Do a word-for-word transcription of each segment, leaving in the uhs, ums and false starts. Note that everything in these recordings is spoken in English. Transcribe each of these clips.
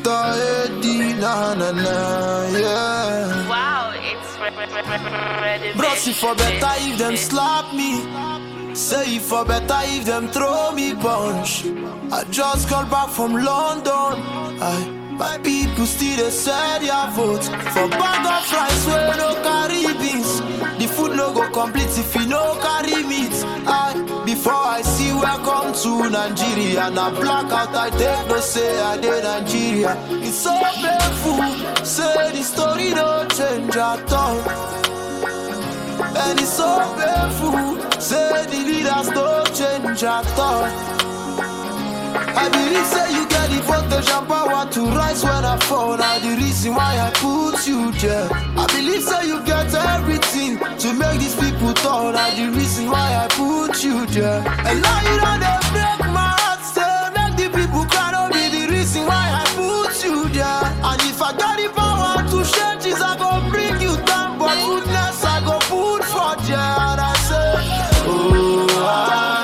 Doctor Eddie, na na na, yeah. Wow, it's ready. Bro, see for better if them slap me. Say it for better if them throw me punch. I just got back from London. I, my people still they say their vote for bag of rice where no carry beans. The food no go complete if you no carry meat. I, before I see welcome to Nigeria, and I black out I take no say I did Nigeria. It's so painful, say the story don't change at all. And it's so painful, say the leaders don't change at all. I believe say you get the voltage and power to rise when I fall. Now the reason why I put you there. I believe say you get everything to make these people tall. Now the reason why I put you there. And now you know they break my heart, say make the people cry. Don't be the reason why I put you there. And if I got the power to change this, I go bring you down. But goodness I go put for there. And I say, oh, I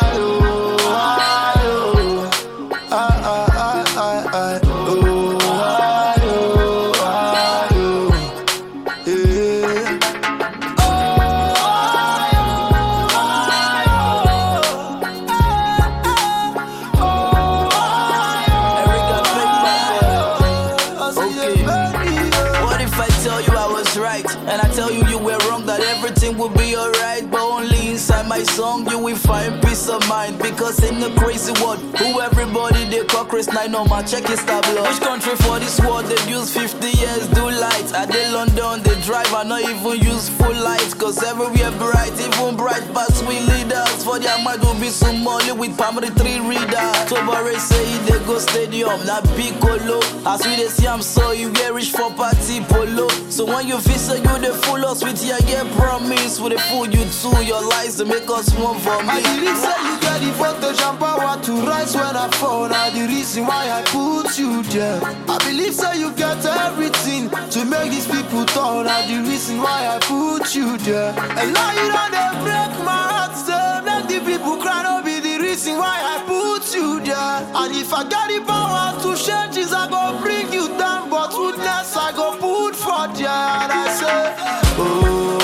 will be alright, but only inside my song you will find peace of mind. Because in the crazy world, who everybody they call Chris Nine on my check is tableau. Which country for this world they use fifty years do lights? At the London they drive and not even use full lights. Cause everywhere bright, even bright past we leaders. For their mind will be some money with primary three readers. Tobare say they go stadium, not Piccolo. As we they see I'm so you get rich for party polo. So when you visit you they full us with your get promise. With the food you too, your lies to make us move for me. I believe say you get the voltage and power to rise when I fall. Now the reason why I put you there. I believe say you get everything to make these people tall. Now the reason why I put you there. And now you know they break my heart, say make the people cry. Don't be the reason why I put you there. And if I got the power to change this, I go bring you down. But goodness I go put for there. And I say, oh.